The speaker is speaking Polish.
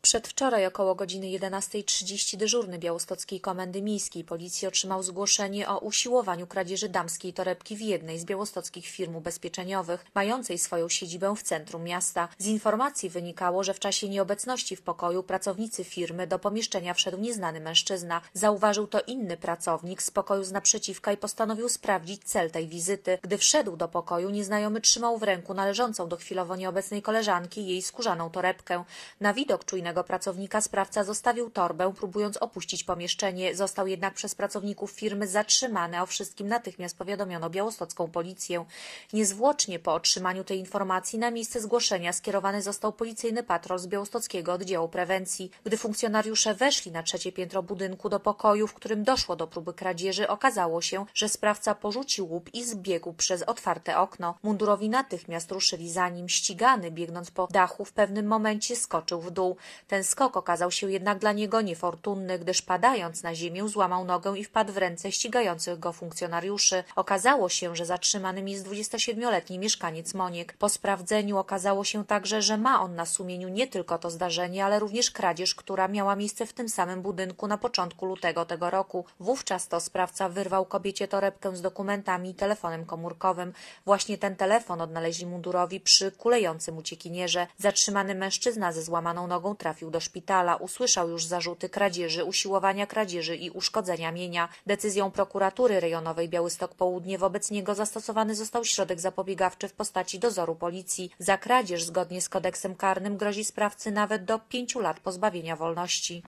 Przedwczoraj około godziny 11:30 dyżurny białostockiej Komendy Miejskiej Policji otrzymał zgłoszenie o usiłowaniu kradzieży damskiej torebki w jednej z białostockich firm ubezpieczeniowych, mającej swoją siedzibę w centrum miasta. Z informacji wynikało, że w czasie nieobecności w pokoju pracownicy firmy do pomieszczenia wszedł nieznany mężczyzna. Zauważył to inny pracownik z pokoju z naprzeciwka i postanowił sprawdzić cel tej wizyty. Gdy wszedł do pokoju, nieznajomy trzymał w ręku należącą do chwilowo nieobecnej koleżanki jej skórzaną torebkę. Na widok czujnego pracownika sprawca zostawił torbę, próbując opuścić pomieszczenie. Został jednak przez pracowników firmy zatrzymany, a o wszystkim natychmiast powiadomiono białostocką policję. Niezwłocznie po otrzymaniu tej informacji na miejsce zgłoszenia skierowany został policyjny patrol z białostockiego oddziału prewencji. Gdy funkcjonariusze weszli na 3. piętro budynku do pokoju, w którym doszło do próby kradzieży, okazało się, że sprawca porzucił łup i zbiegł przez otwarte okno. Mundurowi natychmiast ruszyli za nim. Ścigany, biegnąc po dachu, w pewnym momencie skoczył w dół. Ten skok okazał się jednak dla niego niefortunny, gdyż padając na ziemię złamał nogę i wpadł w ręce ścigających go funkcjonariuszy. Okazało się, że zatrzymanym jest 27-letni mieszkaniec Moniek. Po sprawdzeniu okazało się także, że ma on na sumieniu nie tylko to zdarzenie, ale również kradzież, która miała miejsce w tym samym budynku na początku lutego tego roku. Wówczas to sprawca wyrwał kobiecie torebkę z dokumentami i telefonem komórkowym. Właśnie ten telefon odnaleźli mundurowi przy kulejącym uciekinierze. Zatrzymany mężczyzna ze złamaną nogą trafił do szpitala. Usłyszał już zarzuty kradzieży, usiłowania kradzieży i uszkodzenia mienia. Decyzją prokuratury rejonowej Białystok Południe wobec niego zastosowany został środek zapobiegawczy w postaci dozoru policji. Za kradzież zgodnie z kodeksem karnym grozi sprawcy nawet do 5 lat pozbawienia wolności.